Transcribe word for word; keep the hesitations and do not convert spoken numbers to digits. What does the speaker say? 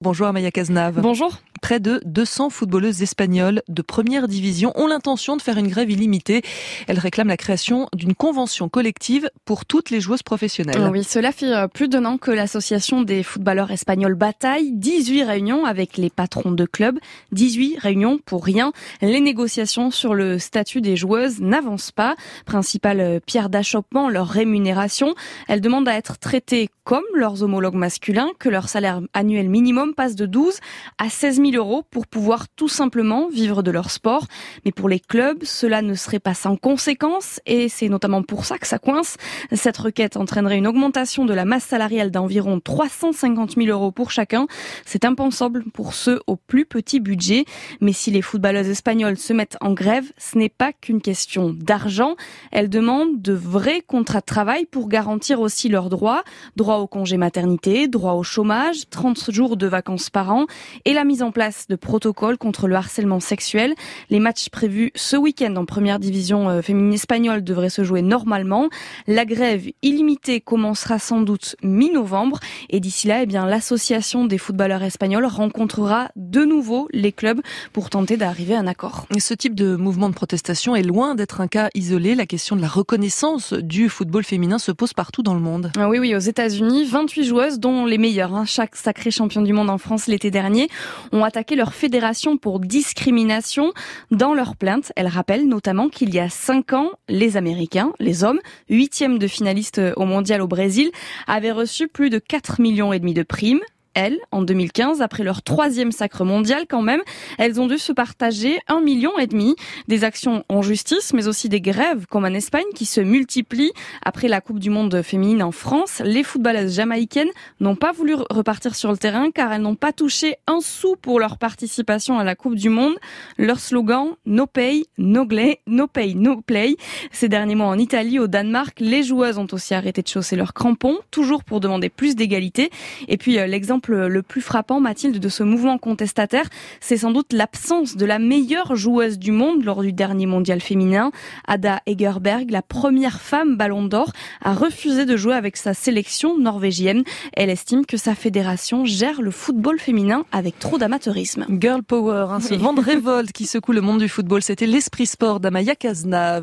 Bonjour Amaya Cazenave. Bonjour. Près de deux cents footballeuses espagnoles de première division ont l'intention de faire une grève illimitée. Elles réclament la création d'une convention collective pour toutes les joueuses professionnelles. Oui, cela fait plus d'un an que l'association des footballeurs espagnols bataille. dix-huit réunions avec les patrons de clubs. dix-huit réunions pour rien. Les négociations sur le statut des joueuses n'avancent pas. Principale pierre d'achoppement, leur rémunération. Elles demandent à être traitées comme leurs homologues masculins, que leur salaire annuel minimum passe de douze à seize mille euros pour pouvoir tout simplement vivre de leur sport. Mais pour les clubs, cela ne serait pas sans conséquences et c'est notamment pour ça que ça coince. Cette requête entraînerait une augmentation de la masse salariale d'environ trois cent cinquante mille euros pour chacun. C'est impensable pour ceux au plus petit budget. Mais si les footballeuses espagnoles se mettent en grève, ce n'est pas qu'une question d'argent. Elles demandent de vrais contrats de travail pour garantir aussi leurs droits. Droit au congé maternité, droit au chômage, trente jours de vacances par an et la mise en place de protocoles contre le harcèlement sexuel. Les matchs prévus ce week-end en première division féminine espagnole devraient se jouer normalement. La grève illimitée commencera sans doute mi-novembre et d'ici là, eh bien, l'association des footballeurs espagnols rencontrera de nouveau les clubs pour tenter d'arriver à un accord. Et ce type de mouvement de protestation est loin d'être un cas isolé. La question de la reconnaissance du football féminin se pose partout dans le monde. Ah oui, oui, aux États-Unis, vingt-huit joueuses, dont les meilleures, hein, chaque sacré champion du monde en France l'été dernier, ont attaqué leur fédération pour discrimination. Dans leur plainte, elles rappellent notamment qu'il y a cinq ans, les Américains, les hommes, huitièmes de finalistes au mondial au Brésil, avaient reçu plus de quatre millions et demi de primes. Elles, en deux mille quinze, après leur troisième sacre mondial quand même, elles ont dû se partager un million et demi. Des actions en justice, mais aussi des grèves, comme en Espagne, qui se multiplient. Après la Coupe du Monde féminine en France, les footballeuses jamaïcaines n'ont pas voulu repartir sur le terrain car elles n'ont pas touché un sou pour leur participation à la Coupe du Monde. Leur slogan, no pay, no play, no pay, no play. Ces derniers mois en Italie, au Danemark, les joueuses ont aussi arrêté de chausser leurs crampons, toujours pour demander plus d'égalité. Et puis, l'exemple le plus frappant, Mathilde, de ce mouvement contestataire, c'est sans doute l'absence de la meilleure joueuse du monde lors du dernier mondial féminin. Ada Hegerberg, la première femme ballon d'or, a refusé de jouer avec sa sélection norvégienne. Elle estime que sa fédération gère le football féminin avec trop d'amateurisme. Girl power, hein, ce vent de révolte qui secoue le monde du football. C'était l'Esprit Sport d'Amaya Cazenave.